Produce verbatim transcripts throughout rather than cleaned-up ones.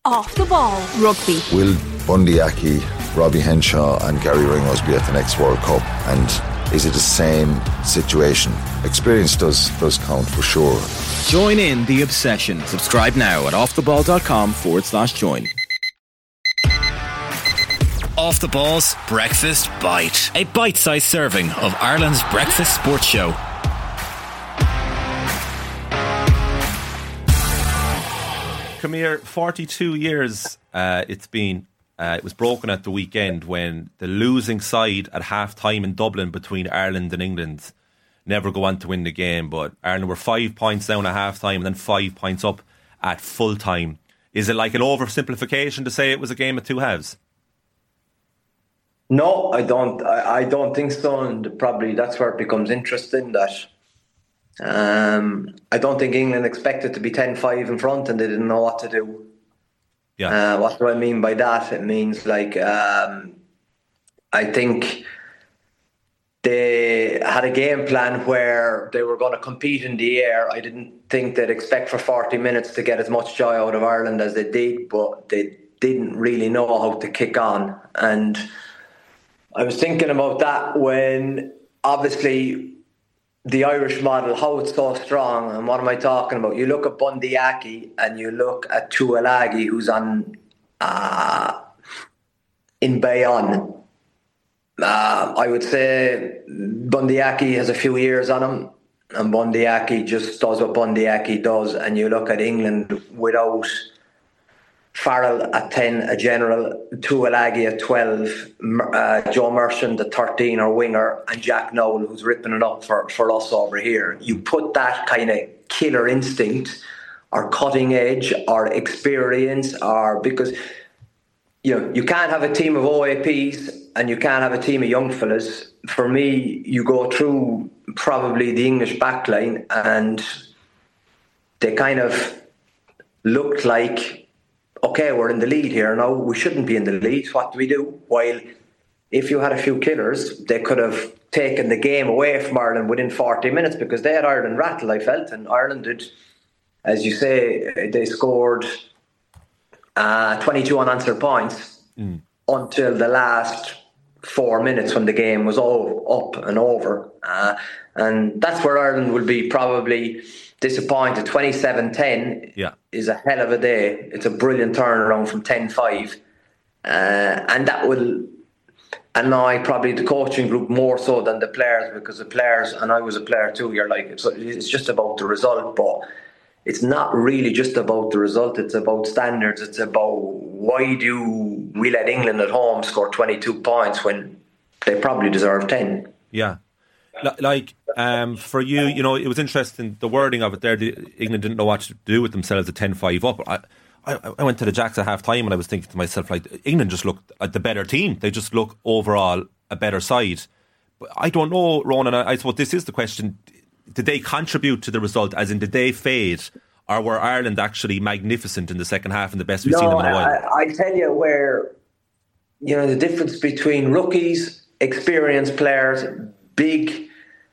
Off the Ball Rugby. Will Bundee Aki, Robbie Henshaw and Gary Ringos be at the next World Cup? And is it the same situation? Experience does does count for sure. Join in the obsession. Subscribe now at offtheball.com forward slash join. Off the Ball's Breakfast Bite. A bite-sized serving of Ireland's breakfast sports show. Come here, forty-two years uh, it's been. Uh, it was broken at the weekend when the losing side at half-time in Dublin between Ireland and England never go on to win the game. But Ireland were five points down at half-time and then five points up at full-time. Is it like an oversimplification to say it was a game of two halves? No, I don't. I, I don't think so. And probably that's where it becomes interesting. That um, I don't think England expected to be ten five in front and they didn't know what to do. Yeah. Uh, what do I mean by that? It means like um, I think they had a game plan where they were going to compete in the air. I didn't think they'd expect for forty minutes to get as much joy out of Ireland as they did, but they didn't really know how to kick on. And I was thinking about that when obviously the Irish model, how it's so strong, and what am I talking about? You look at Bundee Aki and you look at Tuilagi, who's on uh, in Bayonne. Uh, I would say Bundee Aki has a few years on him, and Bundee Aki just does what Bundee Aki does. And you look at England without Farrell at ten, a general, Tuilagi at twelve, uh, Joe Merchant at thirteen, our winger, and Jack Nowell, who's ripping it up for, for us over here. You put that kind of killer instinct or cutting edge or experience, or because you know you can't have a team of O A Ps and you can't have a team of young fellas. For me, you go through probably the English backline and they kind of looked like, okay, we're in the lead here now. We shouldn't be in the lead. What do we do? While if you had a few killers, they could have taken the game away from Ireland within forty minutes because they had Ireland rattled, I felt. And Ireland did, as you say, they scored uh, twenty-two unanswered points mm. until the last four minutes when the game was all up and over. Uh, and that's where Ireland will be probably disappointed. twenty-seven ten yeah. is a hell of a day. It's a brilliant turnaround from ten five. Uh, and that will annoy probably the coaching group more so than the players, because the players, and I was a player too, you're like, it's, it's just about the result. But it's not really just about the result. It's about standards. It's about why do we let England at home score twenty-two points when they probably deserve ten? Yeah. Like, um, for you, you know, it was interesting, the wording of it there. The, England didn't know what to do with themselves at ten five up. I, I, I went to the Jacks at half time and I was thinking to myself, like, England just looked like the better team. They just look overall a better side. But I don't know, Ronan, I, I suppose this is the question. Did they contribute to the result? As in, did they fade? Or were Ireland actually magnificent in the second half and the best we've no, seen them in a while? I, I tell you where, you know, the difference between rookies, experienced players, big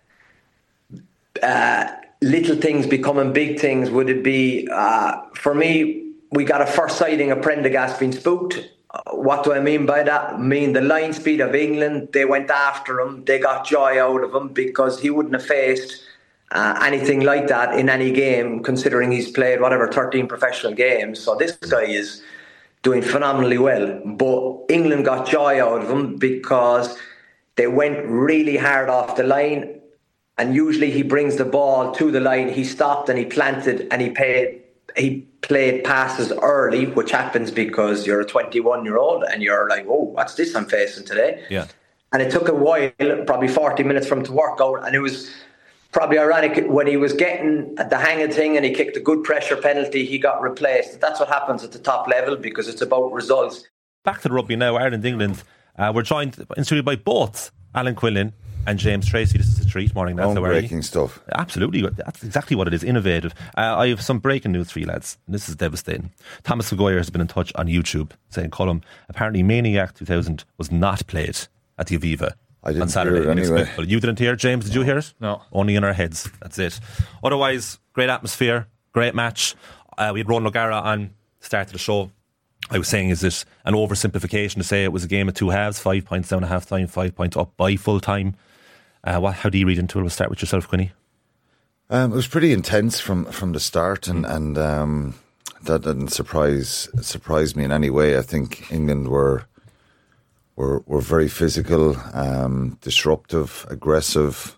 uh, little things becoming big things, would it be, uh, for me, we got a first sighting of Prendergast being spooked. Uh, what do I mean by that? I mean the line speed of England, they went after him, they got joy out of him because he wouldn't have faced uh, anything like that in any game, considering he's played whatever thirteen professional games. So this guy is doing phenomenally well. But England got joy out of him because they went really hard off the line, and usually he brings the ball to the line, he stopped and he planted and he paid he played passes early, which happens because you're a twenty-one year old and you're like, oh, what's this I'm facing today? Yeah. And it took a while, probably forty minutes for him to work out, and it was probably ironic when he was getting at the hang of the thing and he kicked a good pressure penalty, he got replaced. That's what happens at the top level because it's about results. Back to the rugby now, Ireland, England. Uh, we're joined in studio by both Alan Quinlan and James Tracy. This is a treat. Morning, lads. How are you? Breaking stuff. Absolutely. That's exactly what it is. Innovative. Uh, I have some breaking news for you, lads. This is devastating. Thomas Maguire has been in touch on YouTube saying, Colm, apparently Maniac two thousand was not played at the Aviva I didn't on Saturday. hear it anyway. You didn't hear it, James? Did you hear it? No. Only in our heads. That's it. Otherwise, great atmosphere, great match. Uh, we had Ronan O'Gara on, start of the show. I was saying, is it an oversimplification to say it was a game of two halves, five points down at half time, five points up by full time? Uh, what, how do you read into it? We'll start with yourself, Quinny. Um, it was pretty intense from, from the start, and, mm. and um, that didn't surprise surprise me in any way. I think England were were were very physical, um, disruptive, aggressive,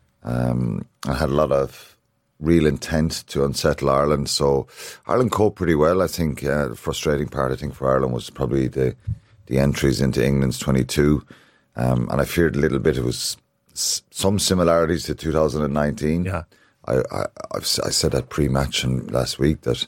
um, and had a lot of real intent to unsettle Ireland. So Ireland coped pretty well. I think uh, the frustrating part, I think, for Ireland was probably the the entries into England's twenty-two, um, and I feared a little bit it was s- some similarities to two thousand nineteen. Yeah. I, I, I've, I said that pre-match and last week that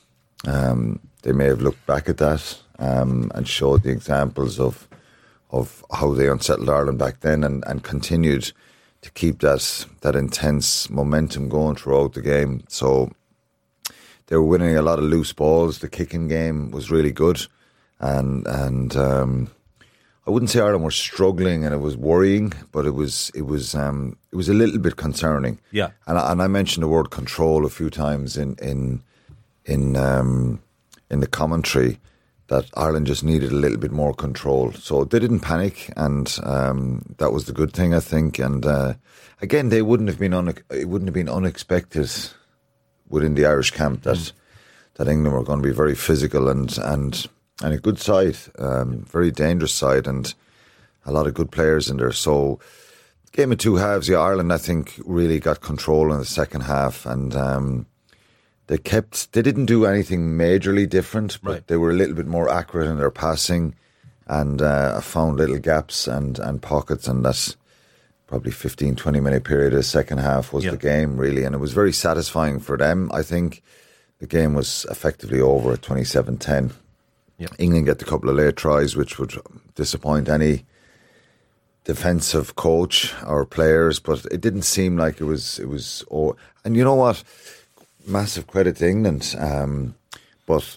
um, they may have looked back at that um, and showed the examples of of how they unsettled Ireland back then, and, and continued to keep that that intense momentum going throughout the game. So they were winning a lot of loose balls. The kicking game was really good, and and um, I wouldn't say Ireland were struggling and it was worrying, but it was it was um, it was a little bit concerning. Yeah, and I, and I mentioned the word control a few times in in in um, in the commentary, that Ireland just needed a little bit more control. So they didn't panic, and um, that was the good thing, I think. And uh, again, they wouldn't have been un- it wouldn't have been unexpected within the Irish camp that mm. that England were going to be very physical and and. And a good side, um, very dangerous side, and a lot of good players in there. So, game of two halves, yeah, Ireland, I think, really got control in the second half, and um, they kept, they didn't do anything majorly different, but right. they were a little bit more accurate in their passing, and uh, found little gaps and, and pockets, and that's probably fifteen, twenty minute period of the second half was yeah. the game, really, and it was very satisfying for them. I think the game was effectively over at twenty-seven ten. Yeah. England get a couple of late tries, which would disappoint any defensive coach or players, but it didn't seem like it was. It was, oh, and you know what? Massive credit to England, um, but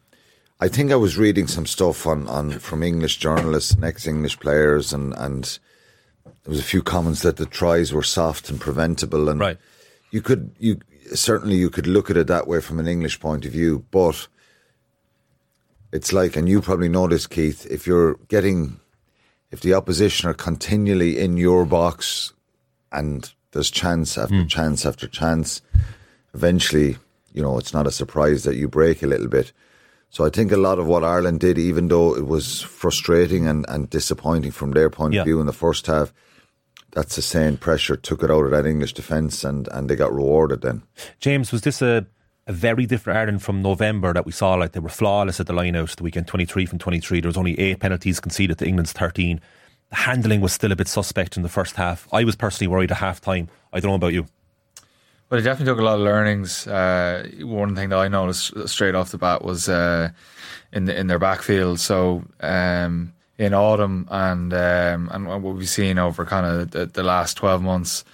I think I was reading some stuff on, on from English journalists and ex-English players, and, and there was a few comments that the tries were soft and preventable, and right. you could you certainly you could look at it that way from an English point of view, but. It's like, and you probably know this, Keith, if you're getting, if the opposition are continually in your box and there's chance after mm. chance after chance, eventually, you know, it's not a surprise that you break a little bit. So I think a lot of what Ireland did, even though it was frustrating and, and disappointing from their point yeah. of view in the first half, that sustained pressure took it out of that English defence, and, and they got rewarded then. James, was this a... a very different Ireland from November that we saw? Like, they were flawless at the line out the weekend, twenty-three from twenty-three. There was only eight penalties conceded to England's thirteen. The handling was still a bit suspect in the first half. I was personally worried at half time. I don't know about you. Well, they definitely took a lot of learnings. Uh, one thing that I noticed straight off the bat was uh, in the, in their backfield. So um, in autumn and um, and what we've seen over kind of the, the last twelve months,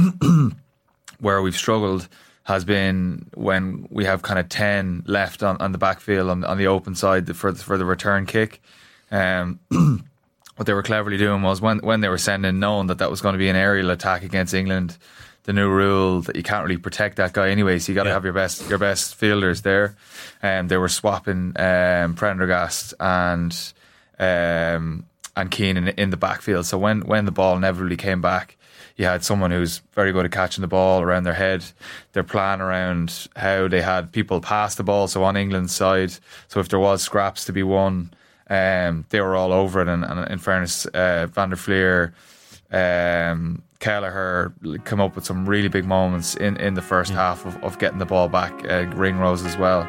where we've struggled has been when we have kind of ten left on, on the backfield on, on the open side for the, for the return kick. Um, what they were cleverly doing was when when they were sending, knowing that that was going to be an aerial attack against England, the new rule that you can't really protect that guy anyway, so you got to yeah. have your best your best fielders there. And um, they were swapping um, Prendergast and um, and Keane in, in the backfield. So when when the ball inevitably came back, you had someone who's very good at catching the ball around their head. Their plan around how they had people pass the ball, so on England's side, so if there was scraps to be won, um, they were all over it. And, and in fairness, uh, Van der Fleer, um, Kelleher come up with some really big moments in, in the first mm. half of, of getting the ball back. Uh, Ringrose as well.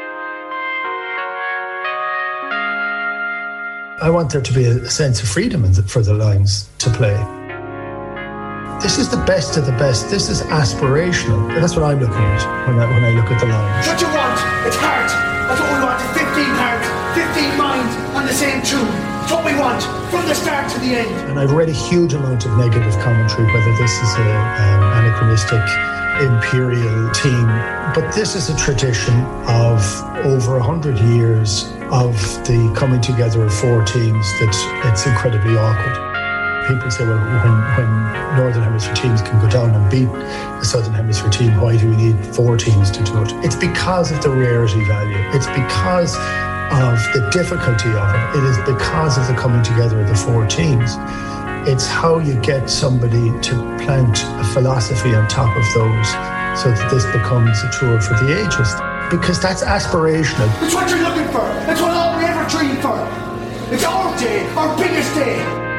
I want there to be a sense of freedom for the Lions to play. This is the best of the best. This is aspirational. That's what I'm looking at when I, when I look at the Lions. What you want? It's heart. That's what we want. It's fifteen hearts, fifteen minds on the same tune. It's what we want from the start to the end. And I've read a huge amount of negative commentary, whether this is a um, anachronistic imperial team, but this is a tradition of over a hundred years of the coming together of four teams that it's incredibly awkward. People say, well, when, when Northern Hemisphere teams can go down and beat the Southern Hemisphere team, why do we need four teams to do it? It's because of the rarity value. It's because of the difficulty of it. It is because of the coming together of the four teams. It's how you get somebody to plant a philosophy on top of those so that this becomes a tour for the ages. Because that's aspirational. It's what you're looking for. It's what all we ever dreamed for. It's our day, our biggest day.